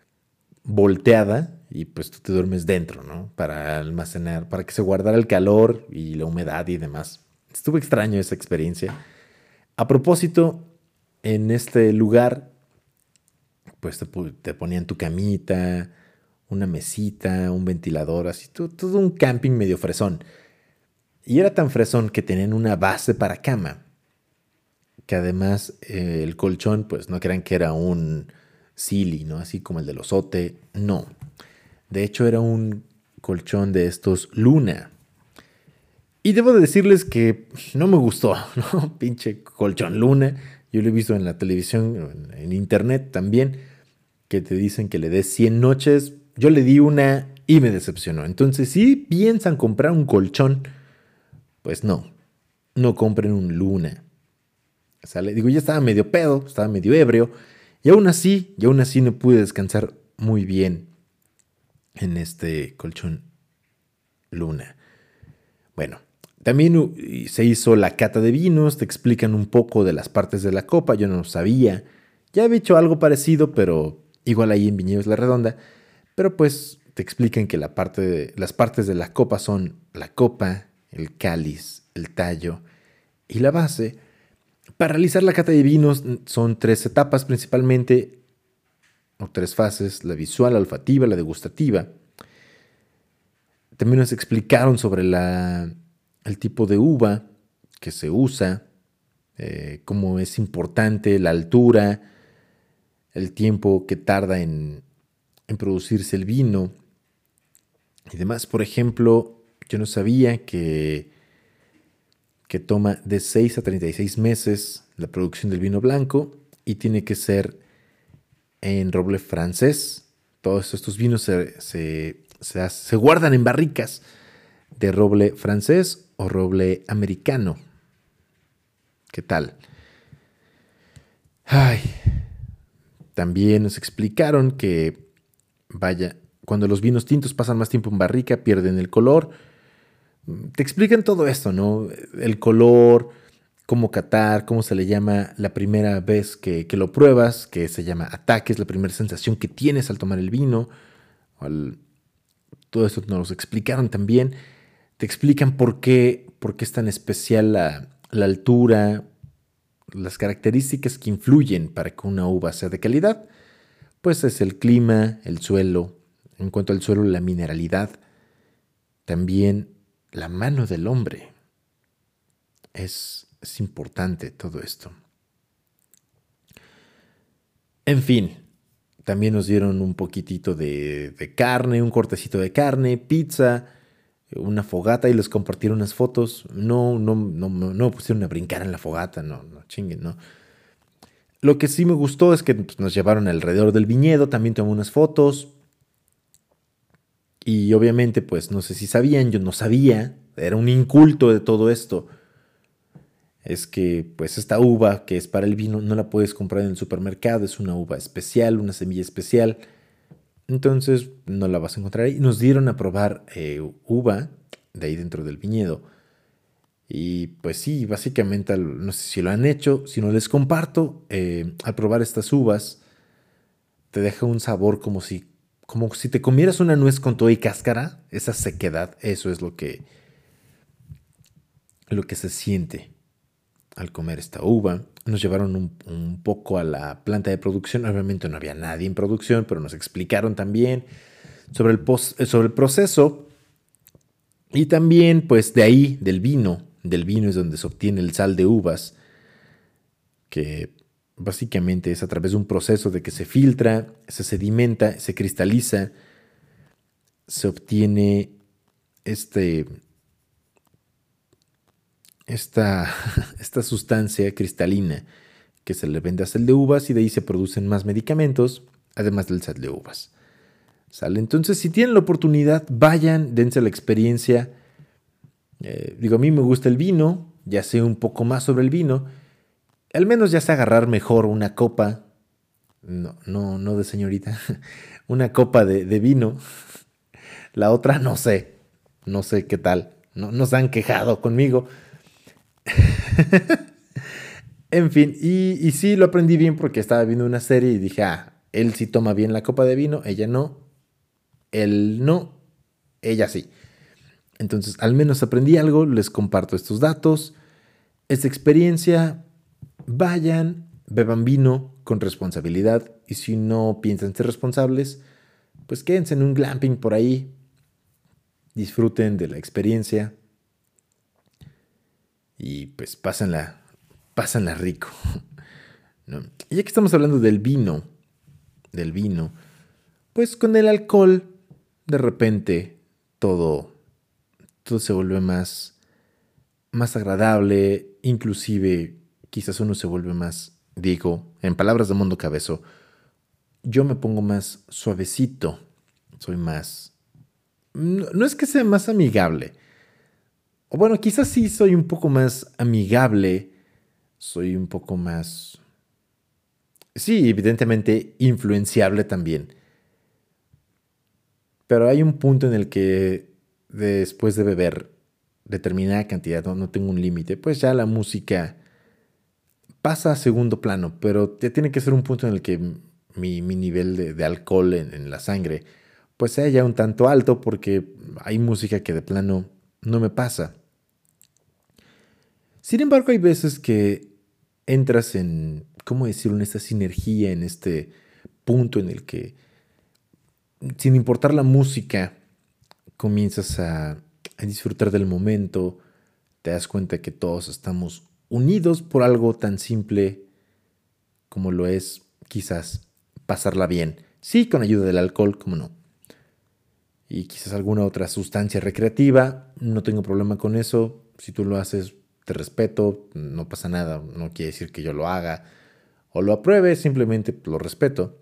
volteada y pues tú te duermes dentro, ¿no? Para almacenar, para que se guardara el calor y la humedad y demás. Estuvo extraño esa experiencia. A propósito, en este lugar, pues te, te ponían tu camita, una mesita, un ventilador, así todo, todo un camping medio fresón. Y era tan fresón que tenían una base para cama, que además eh, el colchón, pues no crean que era un Silly, ¿no? Así como el del Osote, no. De hecho era un colchón de estos Luna. Y debo de decirles que no me gustó, ¿no? Pinche colchón Luna. Yo lo he visto en la televisión, en, en internet también, que te dicen que le des cien noches. Yo le di una y me decepcionó. Entonces, si piensan comprar un colchón, pues no, no compren un Luna. ¿Sale? Digo, ya estaba medio pedo, estaba medio ebrio. Y aún así, y aún así no pude descansar muy bien en este colchón Luna. Bueno, también se hizo la cata de vinos, te explican un poco de las partes de la copa, yo no lo sabía. Ya había hecho algo parecido, pero igual ahí en Viñedos La Redonda. Pero pues te explican que la parte de, las partes de la copa son la copa, el cáliz, el tallo y la base. Para realizar la cata de vinos son tres etapas principalmente, o tres fases: la visual, la olfativa, la degustativa. También nos explicaron sobre la, el tipo de uva que se usa, eh, cómo es importante la altura, el tiempo que tarda en, en producirse el vino y demás. Por ejemplo, yo no sabía que, que toma de seis a treinta y seis meses la producción del vino blanco y tiene que ser en roble francés. Todos estos vinos se, se, se, se guardan en barricas de roble francés o roble americano. ¿Qué tal? Ay, también nos explicaron que, vaya, cuando los vinos tintos pasan más tiempo en barrica, pierden el color. Te explican todo esto, ¿no? El color, cómo catar, cómo se le llama la primera vez que, que lo pruebas, que se llama ataque, es la primera sensación que tienes al tomar el vino. Al, todo esto nos lo explicaron también. Te explican por qué, por qué es tan especial la, la altura, las características que influyen para que una uva sea de calidad. Pues es el clima, el suelo. En cuanto al suelo, la mineralidad. También la mano del hombre. Es, es importante todo esto. En fin, también nos dieron un poquitito de, de carne, un cortecito de carne, pizza, una fogata y les compartieron unas fotos. No, no, no, no, no pusieron a brincar en la fogata, no, no chinguen, no. Lo que sí me gustó es que pues, nos llevaron alrededor del viñedo, también tomé unas fotos. Y obviamente, pues no sé si sabían, yo no sabía, era un inculto de todo esto. Es que pues esta uva que es para el vino no la puedes comprar en el supermercado, es una uva especial, una semilla especial. Entonces no la vas a encontrar ahí. Nos dieron a probar eh, uva de ahí dentro del viñedo. Y pues sí, básicamente, no sé si lo han hecho, si no les comparto, eh, al probar estas uvas te deja un sabor como si, como si te comieras una nuez con todo y cáscara, esa sequedad, eso es lo que, lo que se siente al comer esta uva. Nos llevaron un, un poco a la planta de producción, obviamente no había nadie en producción, pero nos explicaron también sobre el, pos, sobre el proceso y también pues de ahí, del vino, del vino es donde se obtiene el sal de uvas, que básicamente es a través de un proceso de que se filtra, se sedimenta, se cristaliza, se obtiene este, esta, esta sustancia cristalina que se le vende a sal de uvas y de ahí se producen más medicamentos, además del sal de uvas. ¿Sale? Entonces, si tienen la oportunidad, vayan, dense la experiencia. Eh, digo, a mí me gusta el vino, ya sé un poco más sobre el vino. Al menos ya sé agarrar mejor una copa, no, no, no de señorita, una copa de, de vino. La otra no sé, no sé qué tal, no, no se han quejado conmigo. En fin, y, y sí lo aprendí bien porque estaba viendo una serie y dije, ah, él sí toma bien la copa de vino, ella no, él no, ella sí. Entonces, al menos aprendí algo, les comparto estos datos, esta experiencia. Vayan, beban vino con responsabilidad y si no piensan ser responsables, pues quédense en un glamping por ahí, disfruten de la experiencia y pues pásenla, pásenla rico, ¿no? Y ya que estamos hablando del vino, del vino, pues con el alcohol de repente todo, todo se vuelve más, más agradable, inclusive quizás uno se vuelve más, digo, en palabras de Mundo Cabezo, yo me pongo más suavecito, soy más, no, no es que sea más amigable, o bueno, quizás sí soy un poco más amigable, soy un poco más, sí, evidentemente influenciable también, pero hay un punto en el que después de beber determinada cantidad, no, no tengo un límite, pues ya la música pasa a segundo plano, pero ya tiene que ser un punto en el que mi, mi nivel de, de alcohol en, en la sangre pues sea ya un tanto alto, porque hay música que de plano no me pasa. Sin embargo, hay veces que entras en, ¿cómo decirlo?, en esta sinergia, en este punto en el que, sin importar la música, comienzas a, a disfrutar del momento, te das cuenta que todos estamos unidos por algo tan simple como lo es quizás pasarla bien. Sí, con ayuda del alcohol, como no. Y quizás alguna otra sustancia recreativa, no tengo problema con eso. Si tú lo haces, te respeto, no pasa nada, no quiere decir que yo lo haga o lo apruebe, simplemente lo respeto.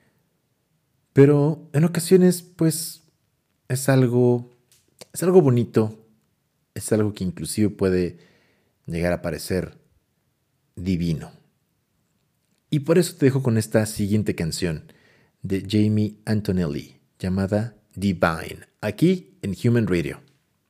Pero en ocasiones, pues, es algo, es algo bonito, es algo que inclusive puede llegar a parecer divino. Y por eso te dejo con esta siguiente canción de Jamie Antonelli, llamada Divine, aquí en Human Radio.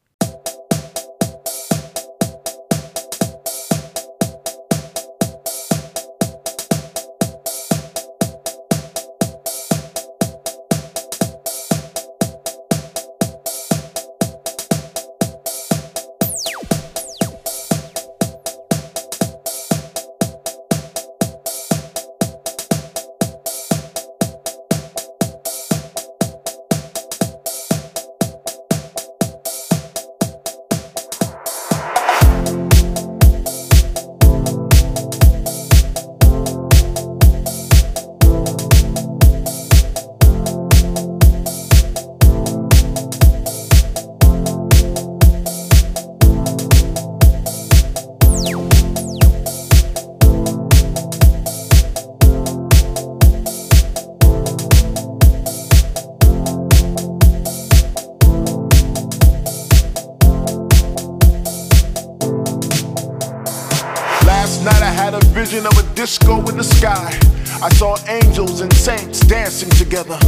Vision of a disco in the sky. I saw angels and saints dancing together.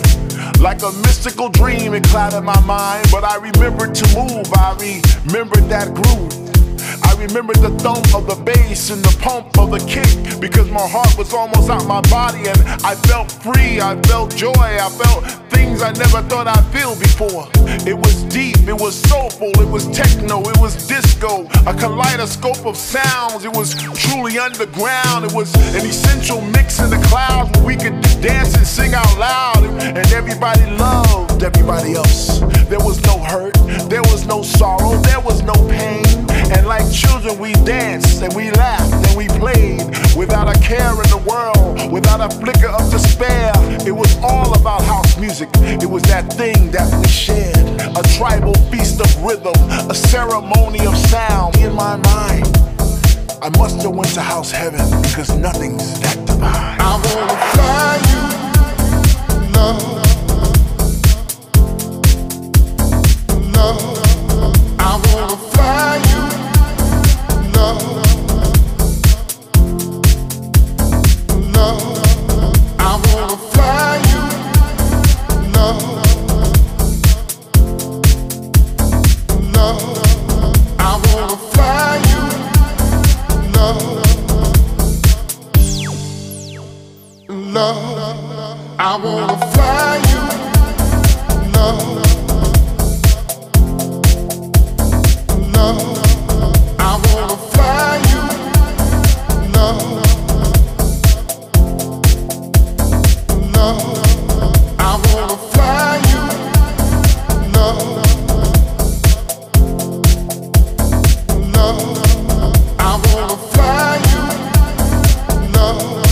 Like a mystical dream, it clouded my mind, but I remembered to move. I remembered that groove. I remembered the thump of the bass and the pump of the kick, because my heart was almost out my body and I felt free, I felt joy, I felt things I never thought I'd feel before. It was deep, it was soulful, it was techno, it was disco, a kaleidoscope of sounds. It was truly underground. It was an essential mix in the clouds where we could dance and sing out loud, and everybody loved everybody else. There was no hurt, there was no sorrow, there was no pain. And like children we danced and we laughed and we played without a care in the world, without a flicker of despair. It was all about house music. It was that thing that we shared, a tribal feast of rhythm, a ceremony of sound. In my mind, I must have went to house heaven, because nothing's that divine. I wanna fly you, love, love. I wanna fly you, love, love. I wanna fly you, love, love. I wanna fly you, love, love. I wanna fly you, love, love. I wanna fly you, love, love. I wanna fly you, love, love. I wanna fly you, love,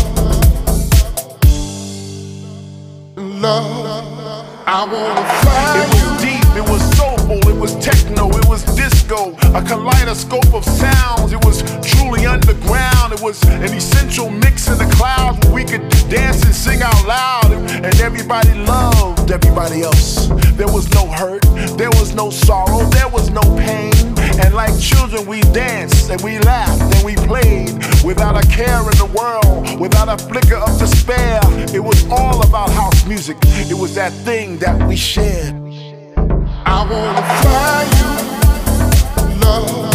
love. I wanna fly you. It was deep, it was soulful, it was techno, it was disco, a kaleidoscope of sounds. It was truly underground. It was an essential mix in the clouds where we could dance and sing out loud, and everybody loved everybody else. There was no hurt, there was no sorrow, there was no pain. And like children we danced and we laughed and we played without a care in the world, without a flicker of despair. It was all about house music. It was that thing that we shared. I wanna fly you, love,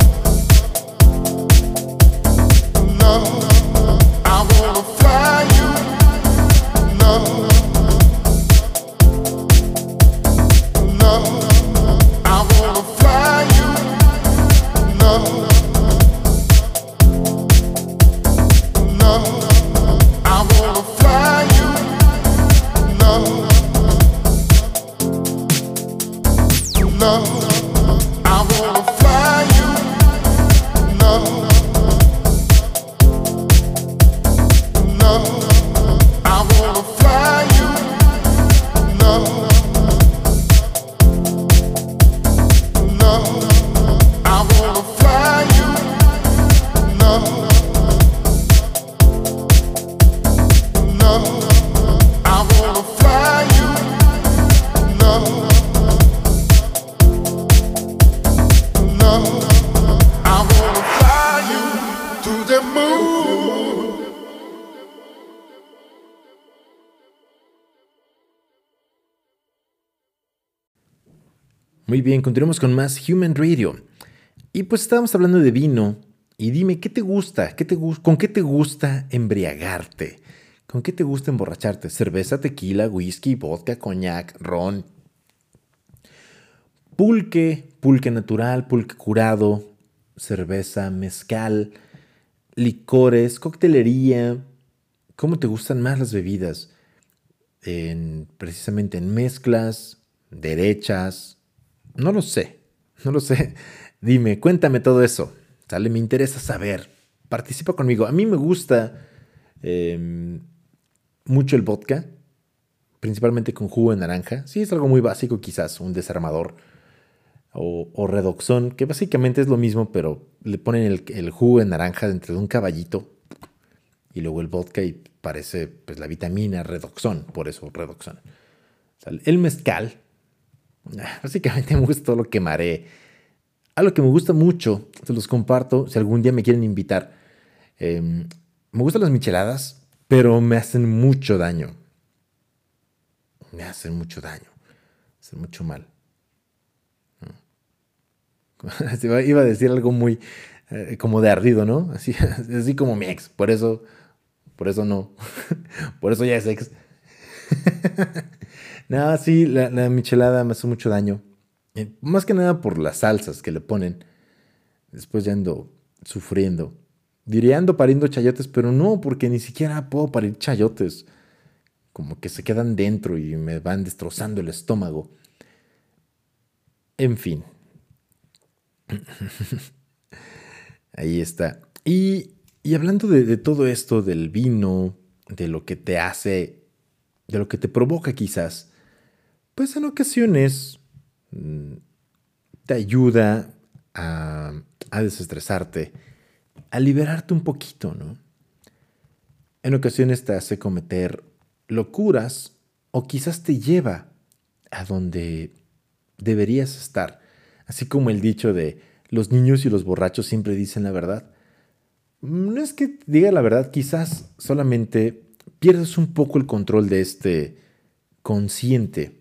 love. I wanna fly you, love, Muy bien, continuamos con más Human Radio. Y pues estábamos hablando de vino. Y dime, ¿qué te gusta? ¿Qué te gu- ¿Con qué te gusta embriagarte? ¿Con qué te gusta emborracharte? ¿Cerveza, tequila, whisky, vodka, coñac, ron? Pulque, pulque natural, pulque curado, cerveza, mezcal, licores, coctelería. ¿Cómo te gustan más las bebidas? En, precisamente en mezclas, derechas. No lo sé, no lo sé. Dime, cuéntame todo eso. Sale, me interesa saber. Participa conmigo. A mí me gusta eh, mucho el vodka, principalmente con jugo de naranja. Sí, es algo muy básico, quizás un desarmador o, o redoxón, que básicamente es lo mismo, pero le ponen el, el jugo de naranja dentro de un caballito y luego el vodka y parece pues la vitamina redoxón, por eso redoxón. O sea, el mezcal, básicamente me gusta todo lo que mareé. Algo que me gusta mucho, se los comparto si algún día me quieren invitar. Eh, me gustan las micheladas, pero me hacen mucho daño. Me hacen mucho daño, me hacen mucho mal. Iba a decir algo muy eh, como de ardido, ¿no? Así, así como mi ex. Por eso, por eso no. Por eso ya es ex. No, sí, la, la michelada me hace mucho daño. Eh, más que nada por las salsas que le ponen. Después ya ando sufriendo. Diría ando pariendo chayotes, pero no, porque ni siquiera puedo parir chayotes. Como que se quedan dentro y me van destrozando el estómago. En fin, ahí está. Y, y hablando de, de todo esto, del vino, de lo que te hace, de lo que te provoca quizás, pues en ocasiones mm, te ayuda a, a desestresarte, a liberarte un poquito, ¿no? En ocasiones te hace cometer locuras o quizás te lleva a donde deberías estar. Así como el dicho de los niños y los borrachos siempre dicen la verdad. No es que diga la verdad, quizás solamente pierdes un poco el control de este consciente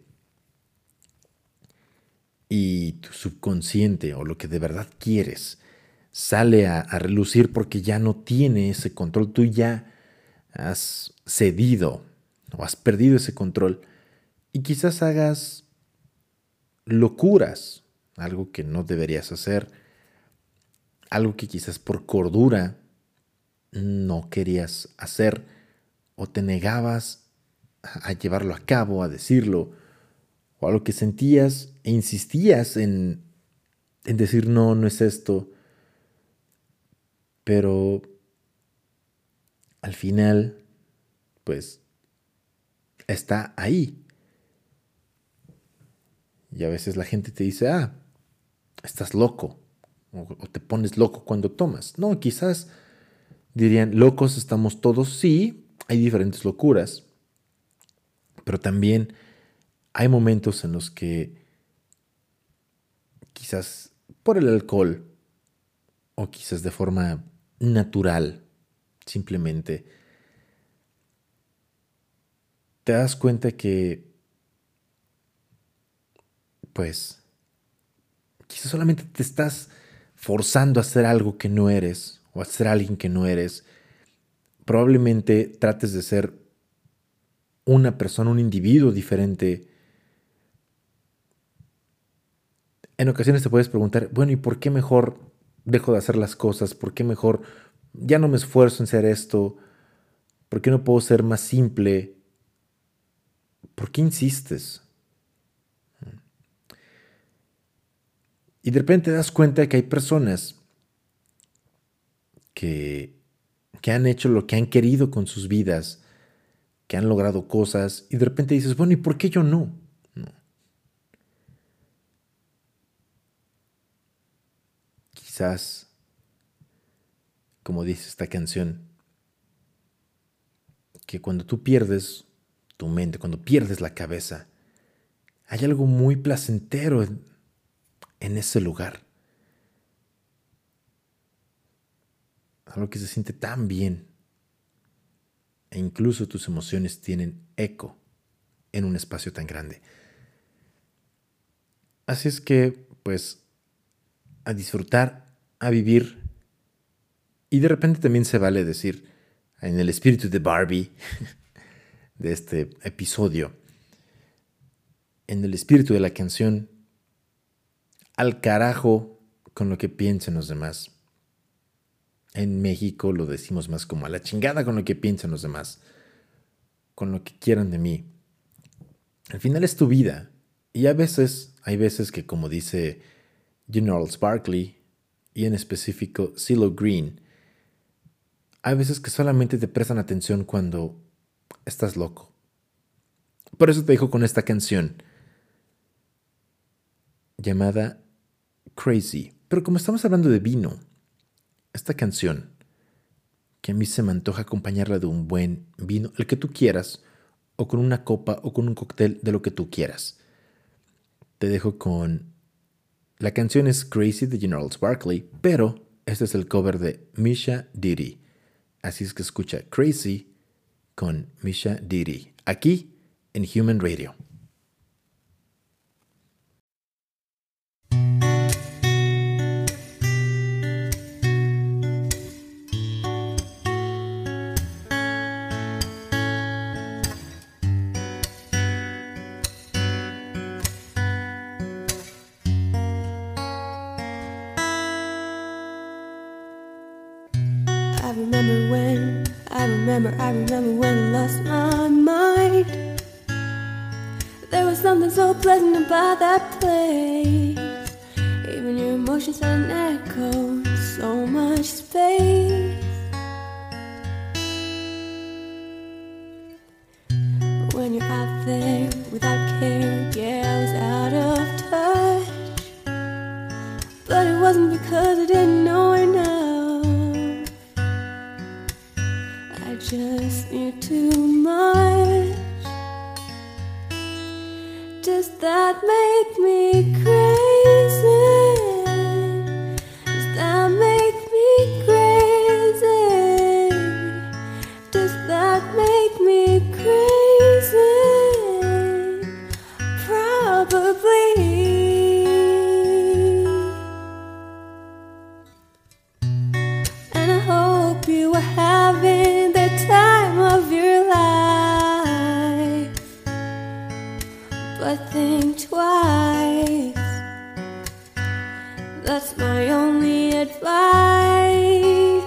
y tu subconsciente o lo que de verdad quieres sale a, a relucir porque ya no tiene ese control. Tú ya has cedido o has perdido ese control y quizás hagas locuras, algo que no deberías hacer, algo que quizás por cordura no querías hacer o te negabas a llevarlo a cabo, a decirlo, o algo que sentías e insistías en, en decir no, no es esto, pero al final, pues, está ahí. Y a veces la gente te dice, ah, estás loco, o, o te pones loco cuando tomas. No, quizás dirían, locos estamos todos, sí, hay diferentes locuras, pero también hay momentos en los que quizás por el alcohol o quizás de forma natural, simplemente te das cuenta que, pues, quizás solamente te estás forzando a hacer algo que no eres o a ser alguien que no eres. Probablemente trates de ser una persona, un individuo diferente. En ocasiones te puedes preguntar, bueno, ¿y por qué mejor dejo de hacer las cosas? ¿Por qué mejor ya no me esfuerzo en ser esto? ¿Por qué no puedo ser más simple? ¿Por qué insistes? Y de repente te das cuenta de que hay personas que, que han hecho lo que han querido con sus vidas, que han logrado cosas, y de repente dices, bueno, ¿y por qué yo no? No. Quizás, como dice esta canción, que cuando tú pierdes tu mente, cuando pierdes la cabeza, hay algo muy placentero en, en ese lugar. Algo que se siente tan bien. E incluso tus emociones tienen eco en un espacio tan grande. Así es que, pues, a disfrutar, a vivir. Y de repente también se vale decir, en el espíritu de Barbie, de este episodio, en el espíritu de la canción, al carajo con lo que piensen los demás. En México lo decimos más como a la chingada con lo que piensan los demás, con lo que quieran de mí. Al final es tu vida. Y a veces, hay veces que, como dice Gnarls Barkley, y en específico CeeLo Green, hay veces que solamente te prestan atención cuando estás loco. Por eso te dejo con esta canción llamada Crazy. Pero como estamos hablando de vino, esta canción, que a mí se me antoja acompañarla de un buen vino, el que tú quieras, o con una copa o con un cóctel de lo que tú quieras. Te dejo con... La canción es Crazy de Gnarls Barkley, pero este es el cover de Misha Diddy. Así es que escucha Crazy con Misha Diddy, aquí en Human Radio. I remember when, I remember, I remember when I lost my mind. There was something so pleasant about that place. Even your emotions had an echo in so much space. When you're out there without care, yeah, I was out of touch. But it wasn't because I didn't know enough. I just knew too much. Does that make me crazy? Does that make me crazy? Does that make me crazy? Probably. And I hope you were having the time of your life, but think twice. That's my only advice.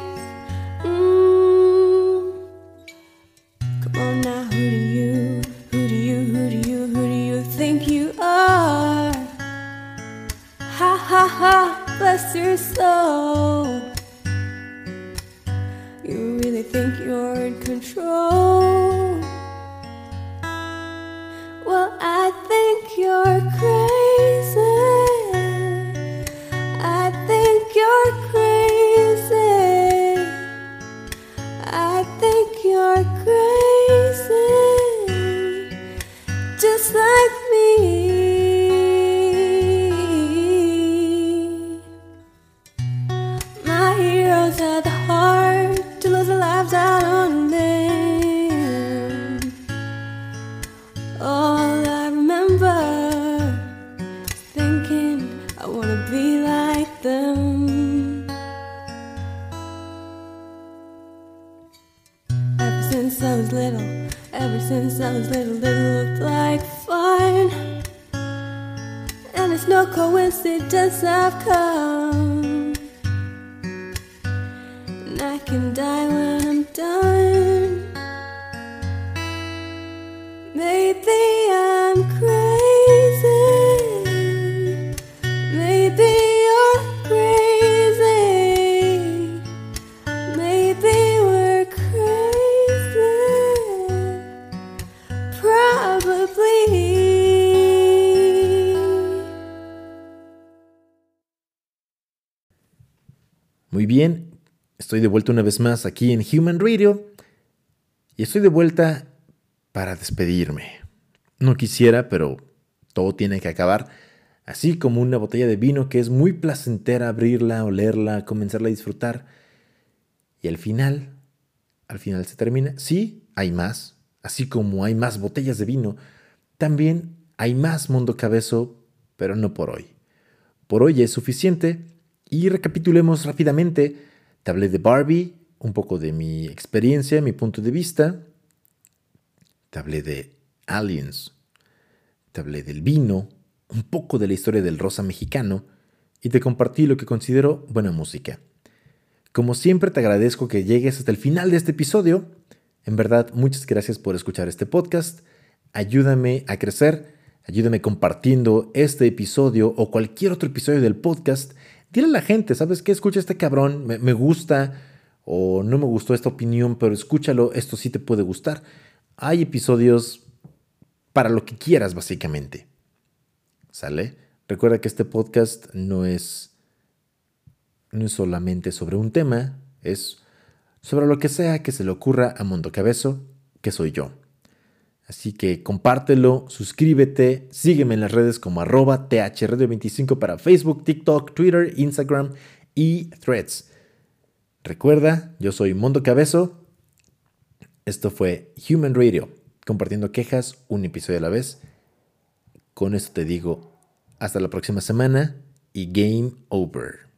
Mm. Come on now, who do you, who do you, who do you, who do you think you are? Ha ha ha, bless your soul. You really think you're in control? Well, I think you're crazy. I think you're crazy. I think you're crazy, just like me. My heroes had the heart to lose their lives out on a limb. All I remember is thinking I wanna be like them. Ever since I was little, ever since I was little, it looked like fun. And it's no coincidence I've come. And I can die when I'm done. Maybe I'm crazy. Maybe you're crazy. Maybe we're crazy. Probably. Muy bien, estoy de vuelta una vez más aquí en Human Radio y estoy de vuelta para despedirme. No quisiera, pero todo tiene que acabar. Así como una botella de vino que es muy placentera abrirla, olerla, comenzarla a disfrutar. Y al final, al final se termina. Sí, hay más. Así como hay más botellas de vino, también hay más Mundo Cabezo pero no por hoy. Por hoy es suficiente y recapitulemos rápidamente. Te hablé de Barbie, un poco de mi experiencia, mi punto de vista. Te hablé de Aliens. Te hablé del vino, un poco de la historia del rosa mexicano y te compartí lo que considero buena música. Como siempre te agradezco que llegues hasta el final de este episodio. En verdad, muchas gracias por escuchar este podcast. Ayúdame a crecer, ayúdame compartiendo este episodio o cualquier otro episodio del podcast. Dile a la gente, ¿sabes qué? Escucha este cabrón, me, me gusta o no me gustó esta opinión, pero escúchalo, esto sí te puede gustar. Hay episodios para lo que quieras, básicamente. ¿Sale? Recuerda que este podcast no es, no es solamente sobre un tema, es sobre lo que sea que se le ocurra a Mondo Cabezo, que soy yo. Así que compártelo, suscríbete, sígueme en las redes como arroba T H Radio veinticinco para Facebook, TikTok, Twitter, Instagram y Threads. Recuerda, yo soy Mondo Cabezo. Esto fue Human Radio, compartiendo quejas un episodio a la vez. Con esto te digo hasta la próxima semana y game over.